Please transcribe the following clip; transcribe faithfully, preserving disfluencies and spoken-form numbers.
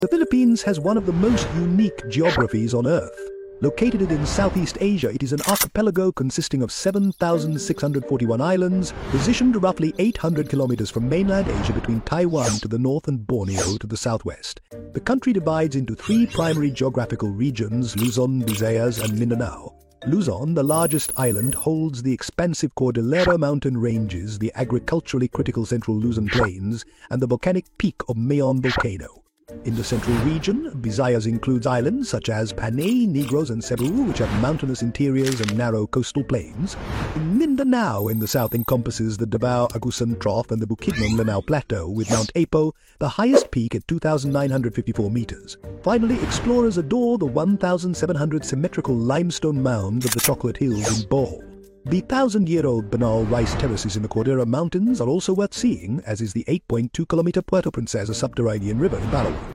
The Philippines has one of the most unique geographies on Earth. Located in Southeast Asia, it is an archipelago consisting of seven thousand six hundred forty-one islands, positioned roughly eight hundred kilometers from mainland Asia between Taiwan to the north and Borneo to the southwest. The country divides into three primary geographical regions: Luzon, Visayas, and Mindanao. Luzon, the largest island, holds the expansive Cordillera mountain ranges, the agriculturally critical Central Luzon Plains, and the volcanic peak of Mayon volcano. In the central region, Visayas includes islands such as Panay, Negros, and Cebu, which have mountainous interiors and narrow coastal plains. In Mindanao in the south encompasses the Davao-Agusan Trough and the Bukidnon-Lanao Plateau, with Mount Apo, the highest peak at two thousand nine hundred fifty-four meters. Finally, explorers adore the one thousand seven hundred symmetrical limestone mounds of the Chocolate Hills in Bohol. The thousand-year-old banal rice terraces in the Cordillera Mountains are also worth seeing, as is the eight point two kilometer Puerto Princesa subterranean river in Palawan.